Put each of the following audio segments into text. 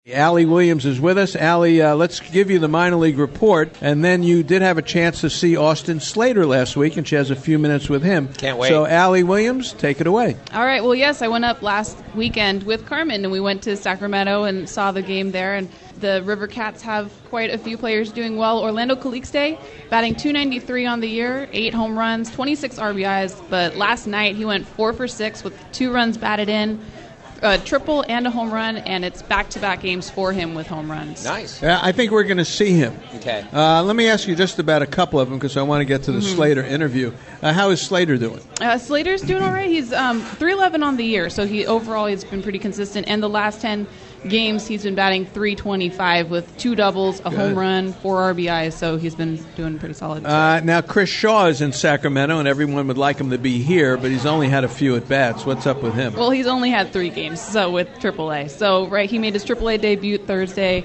Allie Williams is with us. Allie, let's give you the minor league report, and then you did have a chance to see Austin Slater last week, and she has a few minutes with him. Can't wait. So, Allie Williams, take it away. All right. Well, yes, I went up last weekend with Carmen, and we went to Sacramento and saw the game there, and the River Cats have quite a few players doing well. Orlando Calixte, batting .293 on the year, 8 home runs, 26 RBIs, but last night he went 4 for 6 with 2 runs batted in, a triple and a home run, and it's back-to-back games for him with home runs. Nice. I think we're going to see him. Okay. Let me ask you just about a couple of them because I want to get to the Slater interview. How is Slater doing? Slater's doing all right. He's 311 on the year, so he's been pretty consistent. And the last 10 games, he's been batting .325 with 2 doubles, a home run, 4 RBIs, so he's been doing pretty solid. Now, Chris Shaw is in Sacramento, and everyone would like him to be here, but he's only had a few at-bats. What's up with him? Well, he's only had 3 games with AAA. So, he made his AAA debut Thursday.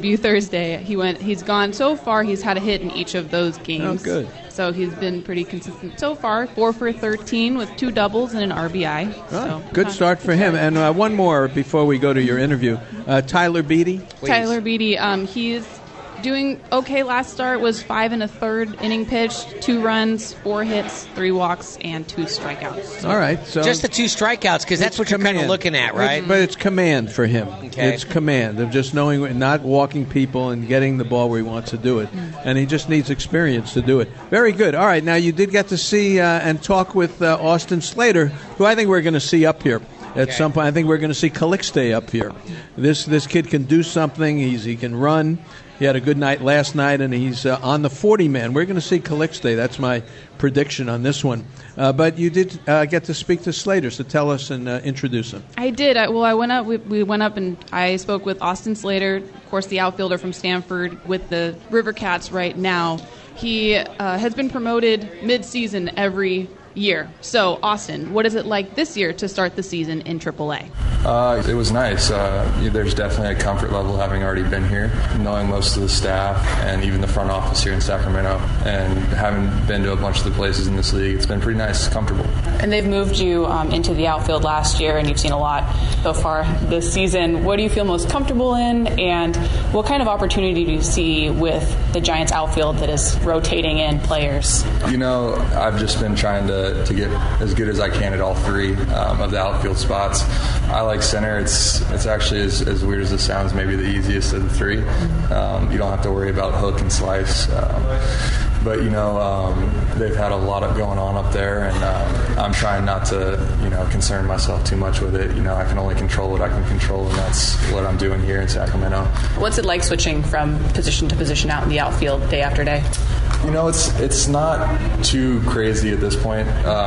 He's gone so far, he's had a hit in each of those games. Oh, good. So he's been pretty consistent so far, 4 for 13 with 2 doubles and an RBI. Good start for him. And one more before we go to your interview. Tyler Beatty? Please. Tyler Beatty, he's doing okay. Last start was 5 1/3 inning pitched, 2 runs, 4 hits, 3 walks, and 2 strikeouts. So. All right. So just the 2 strikeouts, because that's what you're kind of looking at, right? But it's command for him. Okay. It's command of just knowing, not walking people and getting the ball where he wants to do it. And he just needs experience to do it. Very good. All right. Now, you did get to see and talk with Austin Slater, who I think we're going to see up here. At some point, I think we're going to see Calixte up here. This kid can do something. He can run. He had a good night last night, and he's on the 40-man. We're going to see Calixte. That's my prediction on this one. But you did get to speak to Slater, so tell us and introduce him. I did. I went up. We went up, and I spoke with Austin Slater, of course, the outfielder from Stanford with the River Cats right now. He has been promoted mid-season every year. So, Austin, what is it like this year to start the season in AAA? It was nice. There's definitely a comfort level having already been here, knowing most of the staff and even the front office here in Sacramento, and having been to a bunch of the places in this league. It's been pretty nice, comfortable. And they've moved you into the outfield last year, and you've seen a lot so far this season. What do you feel most comfortable in, and what kind of opportunity do you see with the Giants outfield that is rotating in players? I've just been trying to get as good as I can at all 3 of the outfield spots. I like center. It's actually, as weird as it sounds, maybe the easiest of the 3. You don't have to worry about hook and slice. But, they've had a lot of going on up there, and I'm trying not to, concern myself too much with it. I can only control what I can control, and that's what I'm doing here in Sacramento. What's it like switching from position to position out in the outfield day after day? It's not too crazy at this point.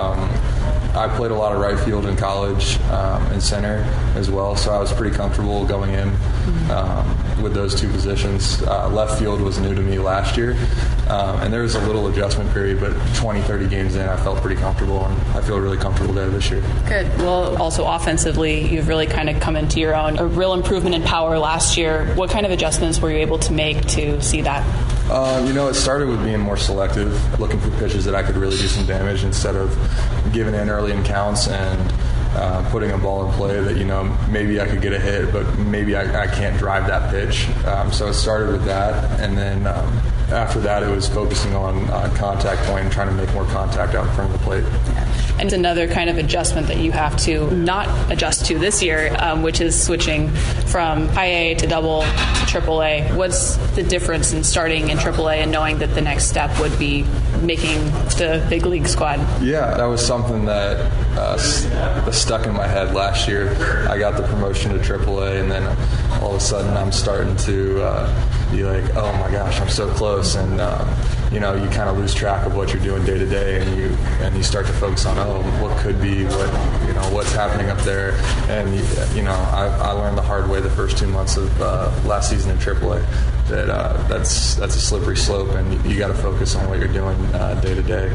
I played a lot of right field in college and center as well, so I was pretty comfortable going in with those 2 positions. Left field was new to me last year, and there was a little adjustment period, but 20, 30 games in, I felt pretty comfortable, and I feel really comfortable there this year. Good. Well, also offensively, you've really kind of come into your own. A real improvement in power last year. What kind of adjustments were you able to make to see that? It started with being more selective, looking for pitches that I could really do some damage instead of giving in early in counts and putting a ball in play that, maybe I could get a hit, but maybe I can't drive that pitch. So it started with that, and then after that it was focusing on contact point and trying to make more contact out in front of the plate. And it's another kind of adjustment that you have to not adjust to this year, which is switching from high A to double to AAA. What's the difference in starting in AAA and knowing that the next step would be making the big league squad? Yeah, that was something that stuck in my head last year. I got the promotion to AAA, and then all of a sudden I'm starting to be like, oh my gosh, I'm so close, and you kind of lose track of what you're doing day to day, and you start to focus on what could be, what's happening up there, and I learned the hard way the first 2 months of last season in AAA that that's a slippery slope, and you got to focus on what you're doing day to day.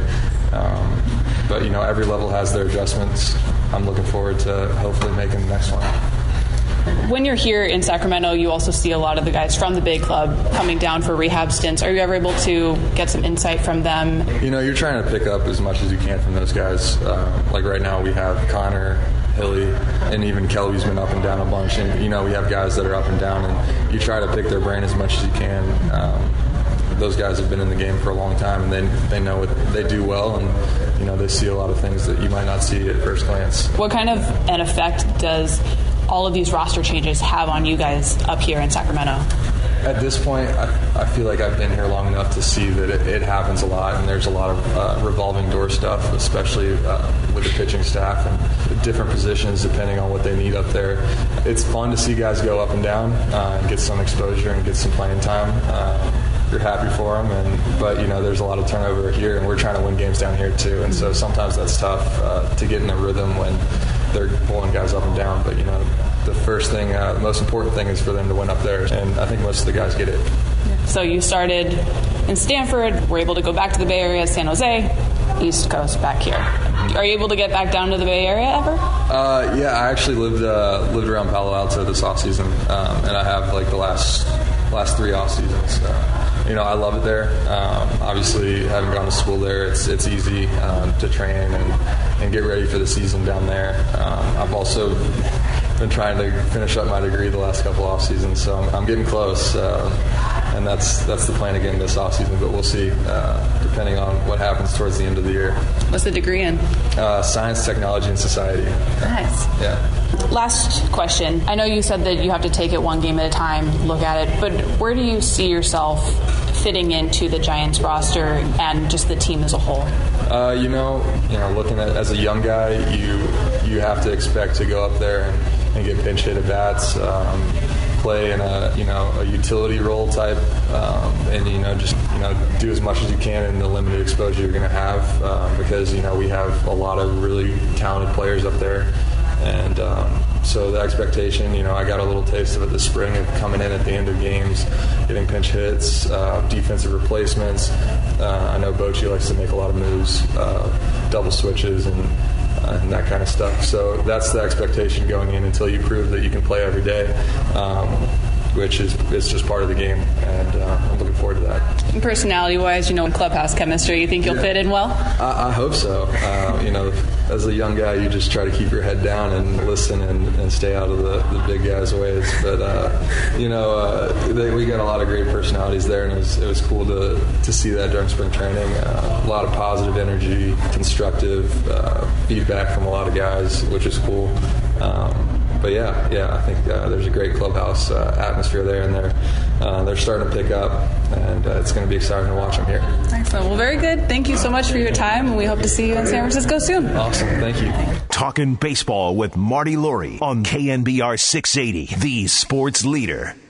But every level has their adjustments. I'm looking forward to hopefully making the next one. When you're here in Sacramento, you also see a lot of the guys from the big club coming down for rehab stints. Are you ever able to get some insight from them? You're trying to pick up as much as you can from those guys. Like right now we have Connor, Hilly, and even Kelby's been up and down a bunch. And, we have guys that are up and down, and you try to pick their brain as much as you can. Those guys have been in the game for a long time, and they know what they do well, and, they see a lot of things that you might not see at first glance. What kind of an effect does all of these roster changes have on you guys up here in Sacramento? At this point, I feel like I've been here long enough to see that it happens a lot, and there's a lot of revolving door stuff, especially with the pitching staff and different positions depending on what they need up there. It's fun to see guys go up and down and get some exposure and get some playing time. You're happy for them, but there's a lot of turnover here, and we're trying to win games down here too, and so sometimes that's tough to get in a rhythm when they're pulling guys up and down. But the first thing, the most important thing is for them to win up there, and I think most of the guys get it. So you started in Stanford, were able to go back to the Bay Area, San Jose, East Coast, back here. Are you able to get back down to the Bay Area ever? Yeah, I actually lived around Palo Alto this off season, and I have like the last 3 off seasons. I love it there. Obviously, having gone to school there, it's easy to train and get ready for the season down there. I've also been trying to finish up my degree the last couple off seasons, so I'm getting close. And that's the plan again this off season, but we'll see depending on what happens towards the end of the year. What's the degree in? Science, Technology, and Society. Nice. Yeah. Last question. I know you said that you have to take it one game at a time, look at it, but where do you see yourself fitting into the Giants roster and just the team as a whole? Looking at as a young guy, you have to expect to go up there and get pinch hit at bats, play in a utility role type, and just do as much as you can in the limited exposure you're going to have, because we have a lot of really talented players up there. And so the expectation, I got a little taste of it this spring of coming in at the end of games, getting pinch hits, defensive replacements. I know Bochy likes to make a lot of moves, double switches and that kind of stuff. So that's the expectation going in until you prove that you can play every day, which is just part of the game, and I'm looking forward to that. And personality-wise, in clubhouse chemistry, you think you'll fit in well? I hope so. As a young guy, you just try to keep your head down and listen and stay out of the big guys' ways. But we got a lot of great personalities there, and it was cool to see that during spring training. A lot of positive energy, constructive feedback from a lot of guys, which is cool. But yeah, I think there's a great clubhouse atmosphere there, and they're starting to pick up, and it's going to be exciting to watch them here. Excellent. Well, very good. Thank you so much for your time, and we hope to see you in San Francisco soon. Awesome. Thank you. Talking baseball with Marty Lurie on KNBR 680, the sports leader.